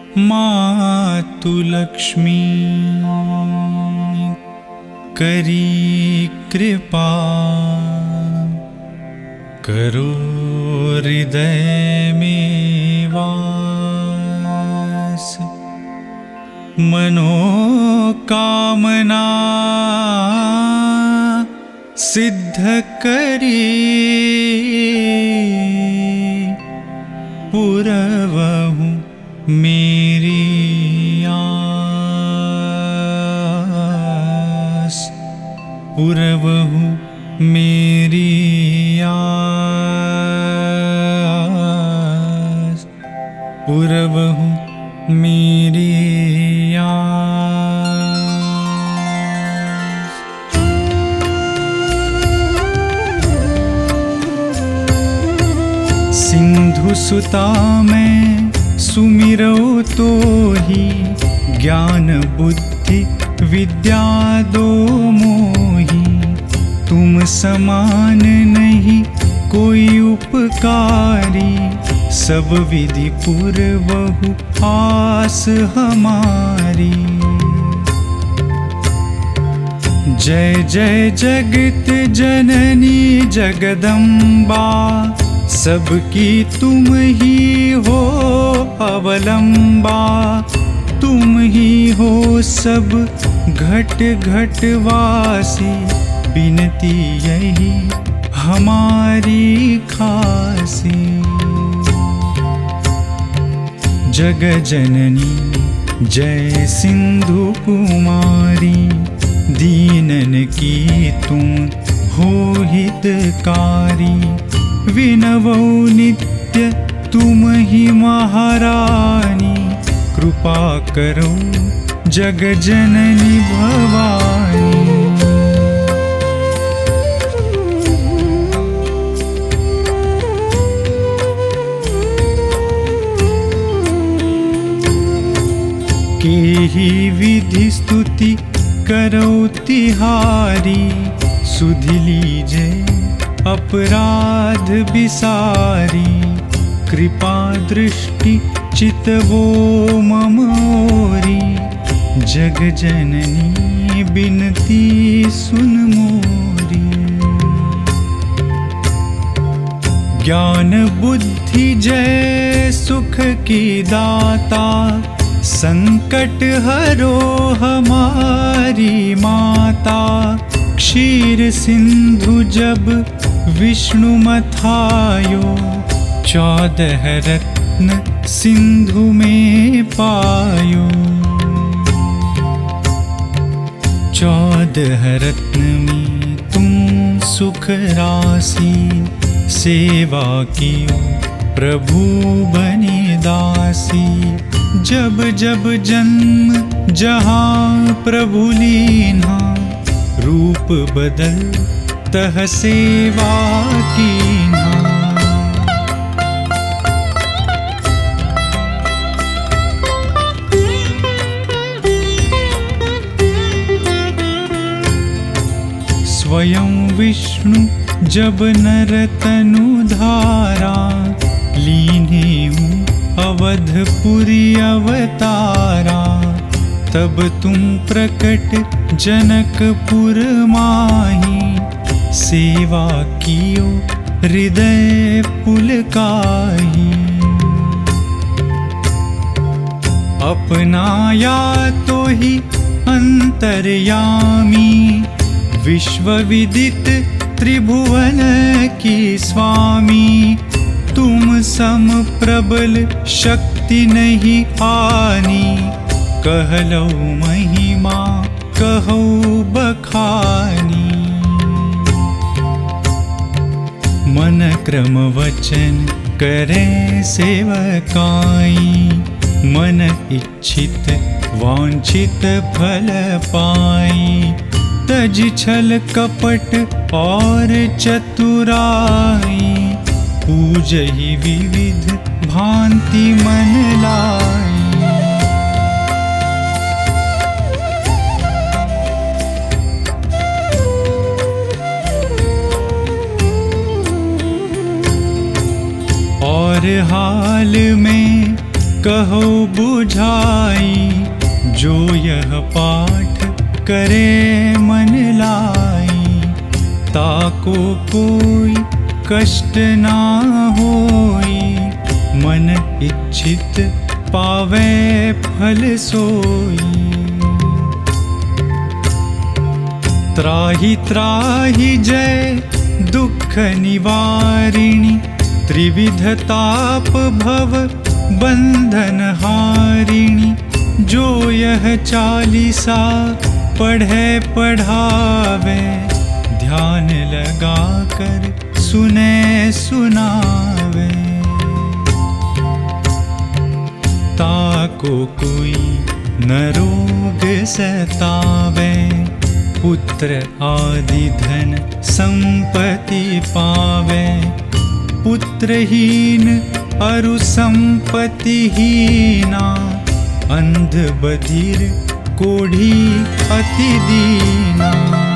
मातु लक्ष्मी करी कृपा, करो हृदय में वास। मनोकामना सिद्ध करी, पुरवहु मेरी आस। पुरवहु मेरी आस, पुरवहु मेरी आस। सिंधु सुता में सुमिरो तो ही, ज्ञान बुद्धि विद्या दो मोही। तुम समान नहीं कोई उपकारी, सब विधि पूर्वहु आस हमारी। जय जय जगत जननी जगदम्बा, सबकी तुम ही हो अवलंबा। तुम ही हो सब घट घट वासी, बिनती यही हमारी खासी। जग जननी जय सिंधु कुमारी, दीनन की तुम हो हितकारी। विनवो नित्य तुम ही महारानी, कृपा करो जग जननी भवानी। केहि विधि स्तुति करो तिहारी, सुध लीजे अपराध बिसारी। कृपा दृष्टि चितवो मम ओरी, जग जननी बिनती सुन मोरी। ज्ञान बुद्धि जय सुख की दाता, संकट हरो हमारी माता। क्षीर सिंधु जब विष्णु मथायो, 14 रत्न सिंधु में पायो। 14 रत्न में तुम सुख राशि, सेवा कियो प्रभु बने दासी। जब जब जन्म जहाँ प्रभु लीन्हा, रूप बदल तह सेवा कीन्हा। स्वयं विष्णु जब नर तनु धारा, लीन्हे अवधपुरी अवतारा। तब तुम प्रकट जनकपुर माही, सेवा कियो हृदय पुलकाही। अपनाया तो ही अंतर्यामी, विश्व विदित त्रिभुवन की स्वामी। तुम सम प्रबल शक्ति नहीं आनी, कहलो महिमा कहो बखानी। मन क्रम वचन करे सेवकाई, मन इच्छित वांछित फल पाई। तज छल कपट और चतुराई, पूजहि विविध भांति मन लाई। और हाल में कहो बुझाई, जो यह पाठ करे मन लाई। ताको कोई कष्ट ना होई, मन इच्छित पावे फल सोई। त्राहि त्राहि जय दुख निवारिणी, त्रिविध ताप भव बंधन हारिणी। जो यह चालीसा पढ़े पढ़ावे, ध्यान लगा कर सुने सुनावे। ताको कोई न रोग सतावे, पुत्र आदि धन संपत्ति पावे। पुत्रहीन अरु संपत्तिहीना, अंध बधिर कोढ़ी अति दीना।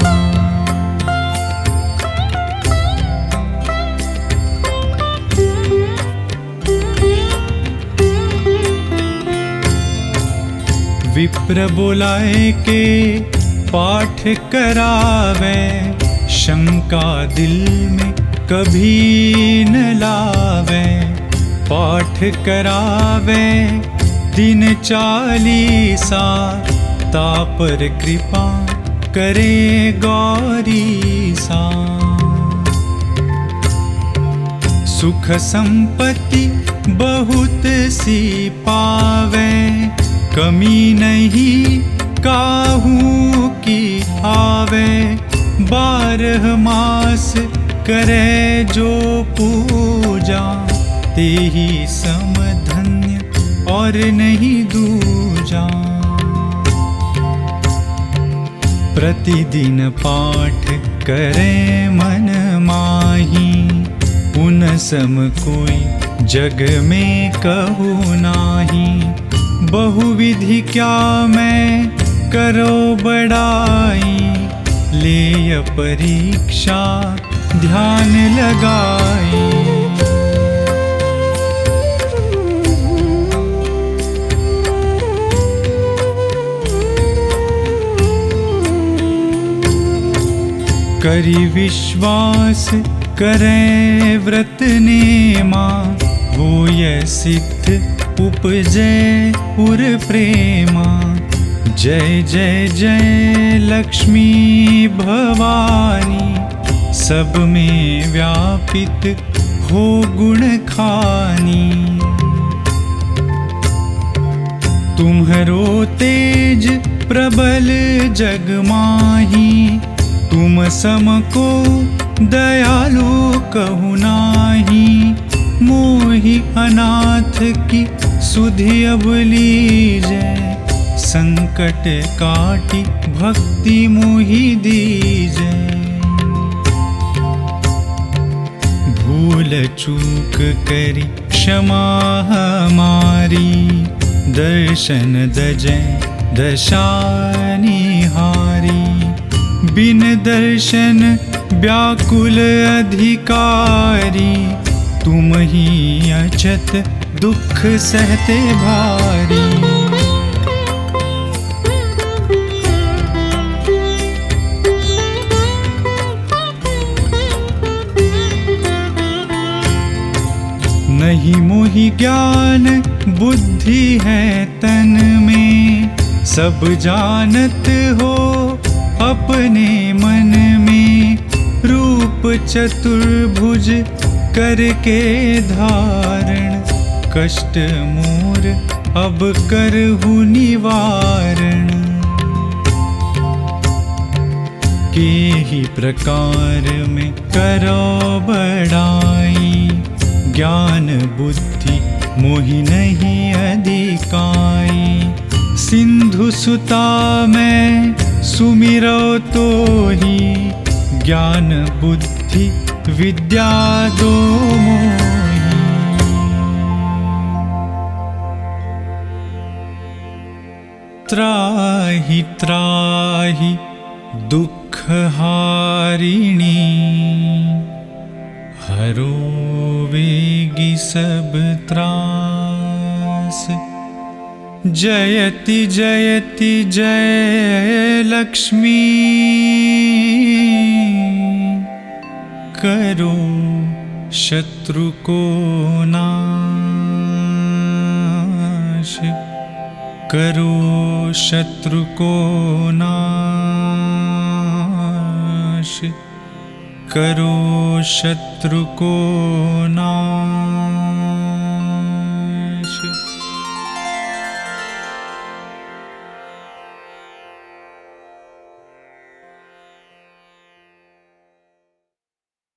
विप्र बोलाए के पाठ करावे, शंका दिल में कभी न लावे। पाठ करावे दिन चालीसा, तापर कृपा करे गौरीसा। सुख संपत्ति बहुत सी पावे, कमी नहीं काहू की आवे। 12 मास करे जो पूजा, तेहि समधन्य और नहीं दूजा। प्रतिदिन पाठ करे मन माही, उन सम कोई जग में कहू नाही। बहुविधि क्या मैं करो बड़ाई, ले परीक्षा ध्यान लगाई। करी विश्वास करे व्रत नेमा, होय सिद्ध उपजे उर प्रेमा। जय जय जय लक्ष्मी भवानी, सब में व्यापित हो गुण खानी। तुम्हरो तेज प्रबल जग माही, तुम सम को दयालु कहु नाही। मोहि अनाथ की सुधि अब लीजै, संकट काटी भक्ति मोहि दीजै। भूल चूक करी क्षमा हमारी, दर्शन दजै दशा निहारी। बिन दर्शन व्याकुल अधिकारी, तुम ही अचत दुख सहते भारी। नहीं मोहि ज्ञान बुद्धि है तन में, सब जानत हो अपने मन में। रूप चतुर्भुज करके धारण, कष्ट मोर अब करहु निवारण। के ही प्रकार में करो बड़ाई, ज्ञान बुद्धि मोहि नहीं अधिकाई। सिंधु सुता में सुमिरो तो ही, ज्ञान बुद्धि विद्या दो मोहि। त्राहि त्राहि दुख हारिणी, हरो वेगी सब त्राहि। दास। जयति जयति जय लक्ष्मी, करो शत्रु को नाश, करो शत्रु को नाश, करो शत्रु को नाश।